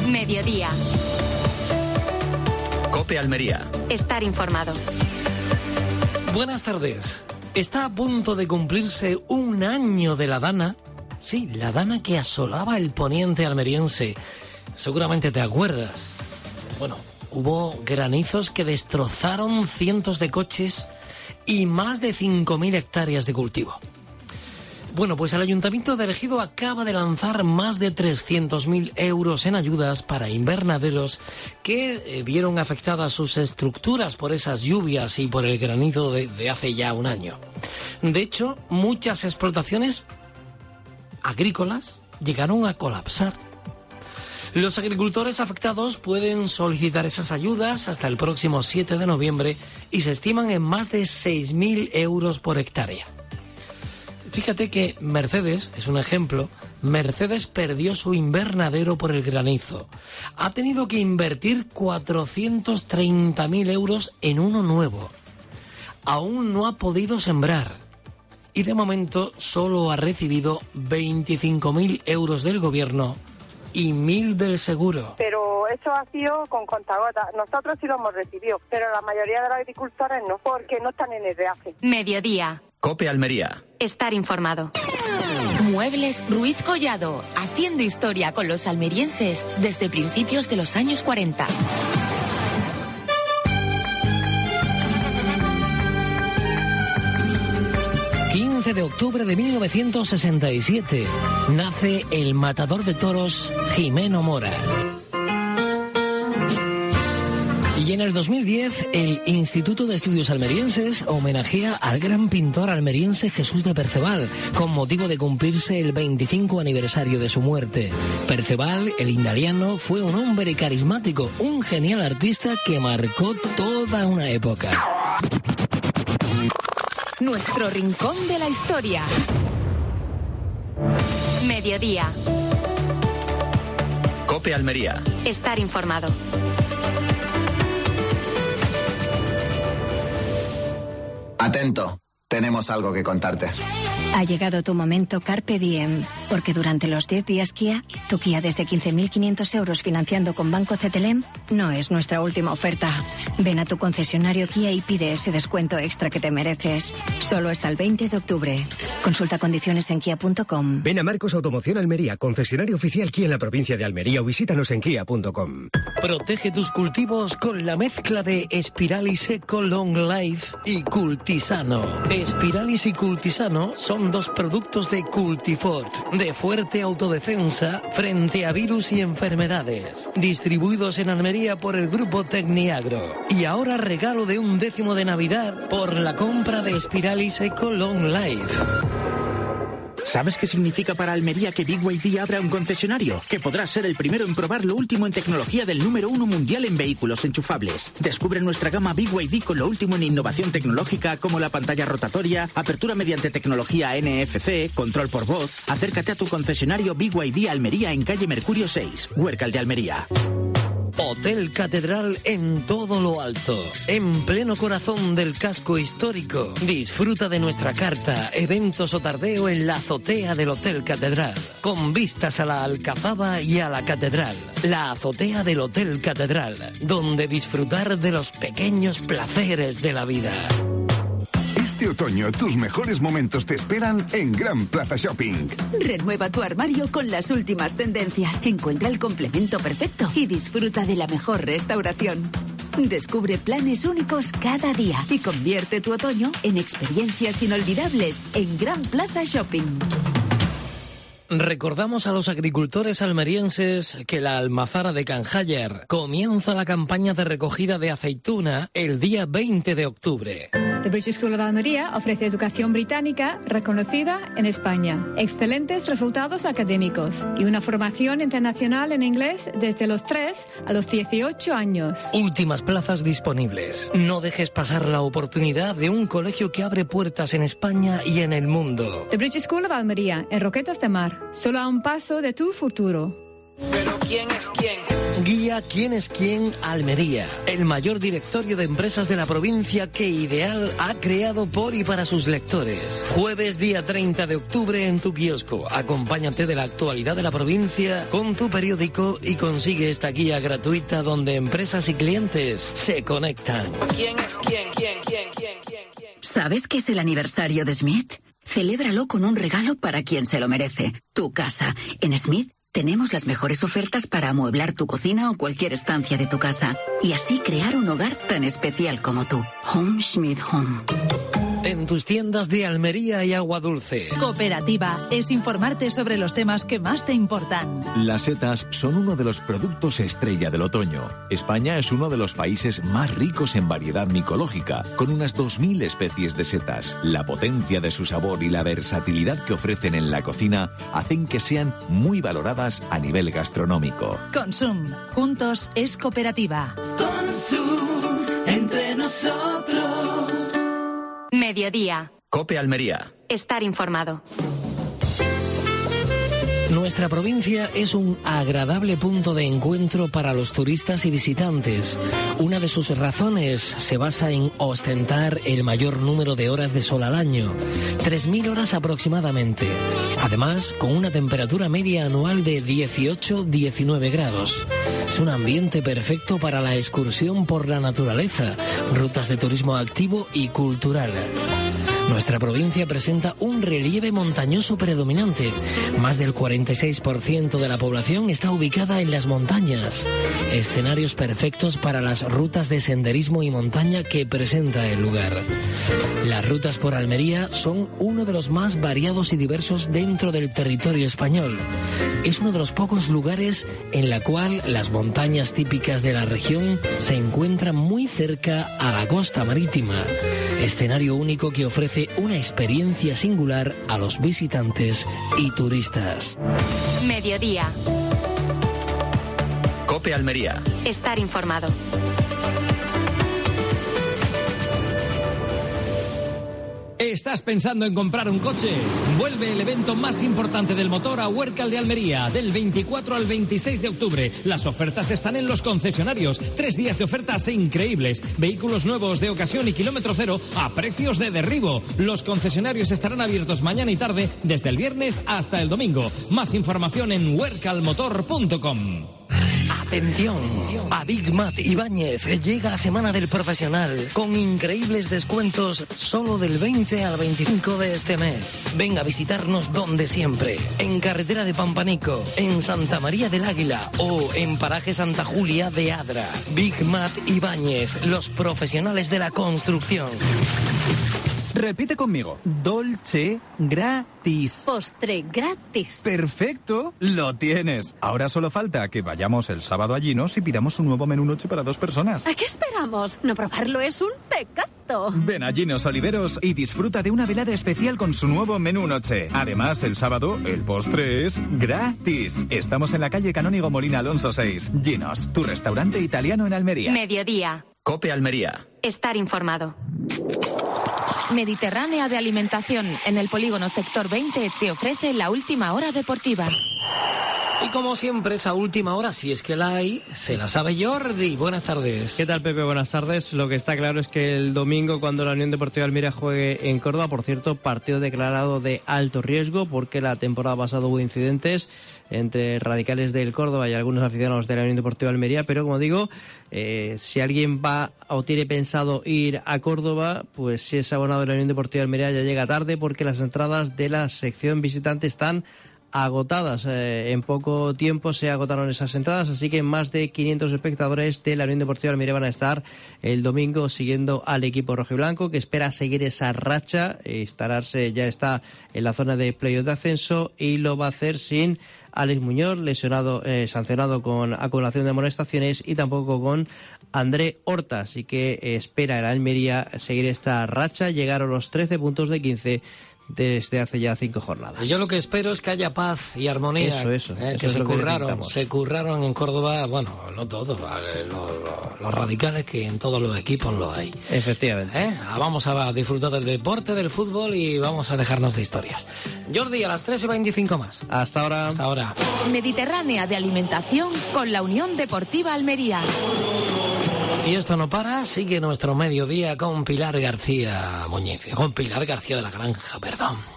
Mediodía. COPE Almería. Estar informado. Buenas tardes. Está a punto de cumplirse un año de la Dana. Sí, la Dana que asolaba el poniente almeriense. Seguramente te acuerdas. Bueno, hubo granizos que destrozaron cientos de coches y más de 5.000 hectáreas de cultivo. Bueno, pues el Ayuntamiento de Ejido acaba de lanzar más de 300.000 euros en ayudas para invernaderos que vieron afectadas sus estructuras por esas lluvias y por el granizo de hace ya un año. De hecho, muchas explotaciones agrícolas llegaron a colapsar. Los agricultores afectados pueden solicitar esas ayudas hasta el próximo 7 de noviembre y se estiman en más de 6.000 euros por hectárea. Fíjate que Mercedes, es un ejemplo, Mercedes perdió su invernadero por el granizo. Ha tenido que invertir 430.000 euros en uno nuevo. Aún no ha podido sembrar. Y de momento solo ha recibido 25.000 euros del gobierno y 1.000 del seguro. Pero eso ha sido con contagotas. Nosotros sí lo hemos recibido, pero la mayoría de los agricultores no, porque no están en el reaje. Mediodía. COPE Almería. Estar informado. Muebles Ruiz Collado, haciendo historia con los almerienses desde principios de los años 40. De octubre de 1967 nace el matador de toros Jimeno Mora. Y en el 2010 el Instituto de Estudios Almerienses homenajea al gran pintor almeriense Jesús de Perceval con motivo de cumplirse el 25 aniversario de su muerte. Perceval, el indaliano, fue un hombre carismático, un genial artista que marcó toda una época. Nuestro rincón de la historia. Mediodía. COPE Almería. Estar informado. Atento, tenemos algo que contarte. Ha llegado tu momento Carpe Diem, porque durante los 10 días Kia, tu Kia desde 15.500 euros financiando con Banco CTLM no es nuestra última oferta. Ven a tu concesionario Kia y pide ese descuento extra que te mereces. Solo hasta el 20 de octubre. Consulta condiciones en kia.com. Ven a Marcos Automoción Almería, concesionario oficial Kia en la provincia de Almería, o visítanos en kia.com. Protege tus cultivos con la mezcla de Spiralis Eco Long Life y Cultisano. Spiralis y Cultisano son dos productos de Cultifort, de fuerte autodefensa frente a virus y enfermedades, distribuidos en Almería por el grupo Tecniagro. Y ahora regalo de 1/10 de Navidad por la compra de Spiralis Eco Long Life. ¿Sabes qué significa para Almería que BYD abra un concesionario? Que podrás ser el primero en probar lo último en tecnología del número 1 mundial en vehículos enchufables. Descubre nuestra gama BYD con lo último en innovación tecnológica como la pantalla rotatoria, apertura mediante tecnología NFC, control por voz. Acércate a tu concesionario BYD Almería en calle Mercurio 6, Huércal de Almería. Hotel Catedral en todo lo alto, en pleno corazón del casco histórico. Disfruta de nuestra carta, eventos o tardeo en la azotea del Hotel Catedral, con vistas a la Alcazaba y a la Catedral. La azotea del Hotel Catedral, donde disfrutar de los pequeños placeres de la vida. Este otoño tus mejores momentos te esperan en Gran Plaza Shopping. Renueva tu armario con las últimas tendencias. Encuentra el complemento perfecto y disfruta de la mejor restauración. Descubre planes únicos cada día y convierte tu otoño en experiencias inolvidables en Gran Plaza Shopping. Recordamos a los agricultores almerienses que la Almazara de Canjaller comienza la campaña de recogida de aceituna el día 20 de octubre. The British School of Almería ofrece educación británica reconocida en España, excelentes resultados académicos y una formación internacional en inglés desde los 3 a los 18 años. Últimas plazas disponibles. No dejes pasar la oportunidad de un colegio que abre puertas en España y en el mundo. The British School of Almería, en Roquetas de Mar, solo a un paso de tu futuro. Pero ¿quién es quién? Guía ¿Quién es quién? Almería, el mayor directorio de empresas de la provincia que Ideal ha creado por y para sus lectores. Jueves día 30 de octubre en tu kiosco. Acompáñate de la actualidad de la provincia con tu periódico y consigue esta guía gratuita donde empresas y clientes se conectan. ¿Quién es quién? ¿Quién? ¿Sabes qué es el aniversario de Smith? Celébralo con un regalo para quien se lo merece. Tu casa. En Smith tenemos las mejores ofertas para amueblar tu cocina o cualquier estancia de tu casa. Y así crear un hogar tan especial como tú. Home Smith Home. En tus tiendas de Almería y Agua Dulce. Cooperativa es informarte sobre los temas que más te importan. Las setas son uno de los productos estrella del otoño. España es uno de los países más ricos en variedad micológica, con unas 2.000 especies de setas. La potencia de su sabor y la versatilidad que ofrecen en la cocina hacen que sean muy valoradas a nivel gastronómico. Consum. Juntos es cooperativa. Consum. Entre nosotros. Mediodía. COPE Almería. Estar informado. Nuestra provincia es un agradable punto de encuentro para los turistas y visitantes. Una de sus razones se basa en ostentar el mayor número de horas de sol al año, 3.000 horas aproximadamente. Además, con una temperatura media anual de 18-19 grados. Es un ambiente perfecto para la excursión por la naturaleza, rutas de turismo activo y cultural. Nuestra provincia presenta un relieve montañoso predominante. Más del 46% de la población está ubicada en las montañas. Escenarios perfectos para las rutas de senderismo y montaña que presenta el lugar. Las rutas por Almería son uno de los más variados y diversos dentro del territorio español. Es uno de los pocos lugares en la cual las montañas típicas de la región se encuentran muy cerca a la costa marítima. Escenario único que ofrece una experiencia singular a los visitantes y turistas. Mediodía. COPE Almería. Estar informado. ¿Estás pensando en comprar un coche? Vuelve el evento más importante del motor a Huércal de Almería, del 24 al 26 de octubre. Las ofertas están en los concesionarios. 3 días de ofertas increíbles. Vehículos nuevos de ocasión y kilómetro cero a precios de derribo. Los concesionarios estarán abiertos mañana y tarde, desde el viernes hasta el domingo. Más información en huércalmotor.com. Atención, a Big Mat Ibáñez llega la Semana del Profesional con increíbles descuentos solo del 20 al 25 de este mes. Venga a visitarnos donde siempre, en Carretera de Pampanico, en Santa María del Águila o en Paraje Santa Julia de Adra. Big Mat Ibáñez, los profesionales de la construcción. Repite conmigo. Dolce gratis. Postre gratis. Perfecto, lo tienes. Ahora solo falta que vayamos el sábado a Ginos y pidamos un nuevo menú noche para 2 personas. ¿A qué esperamos? No probarlo es un pecado. Ven a Ginos Oliveros y disfruta de una velada especial con su nuevo menú noche. Además, el sábado, el postre es gratis. Estamos en la calle Canónigo Molina Alonso 6. Ginos, tu restaurante italiano en Almería. Mediodía. COPE Almería. Estar informado. Mediterránea de Alimentación, en el polígono Sector 20, te ofrece la última hora deportiva. Y como siempre, esa última hora, si es que la hay, se la sabe Jordi. Buenas tardes. ¿Qué tal, Pepe? Buenas tardes. Lo que está claro es que el domingo, cuando la Unión Deportiva Almería juegue en Córdoba, por cierto, partido declarado de alto riesgo, porque la temporada pasada hubo incidentes entre radicales del Córdoba y algunos aficionados de la Unión Deportiva Almería, pero como digo, si alguien va o tiene pensado ir a Córdoba, pues si es abonado de la Unión Deportiva Almería ya llega tarde, porque las entradas de la sección visitante están agotadas. En poco tiempo se agotaron esas entradas, así que más de 500 espectadores de la Unión Deportiva Almería van a estar el domingo siguiendo al equipo rojiblanco, que espera seguir esa racha, instalarse, ya está en la zona de playoff de ascenso, y lo va a hacer sin Alex Muñoz, lesionado, sancionado con acumulación de amonestaciones, y tampoco con André Horta, así que espera el Almería seguir esta racha, llegar a los 13 puntos de 15 desde hace ya 5 jornadas. Yo lo que espero es que haya paz y armonía. Eso Que es se lo que curraron necesitamos. en Córdoba, bueno, no todos, los radicales que en todos los equipos lo hay. Efectivamente. Vamos a disfrutar del deporte, del fútbol y vamos a dejarnos de historias. Jordi, a las 3:25 más. Hasta ahora. Hasta ahora. Mediterránea de alimentación con la Unión Deportiva Almería. Y esto no para, sigue nuestro mediodía con Pilar García Muñiz, con Pilar García de la Granja, perdón.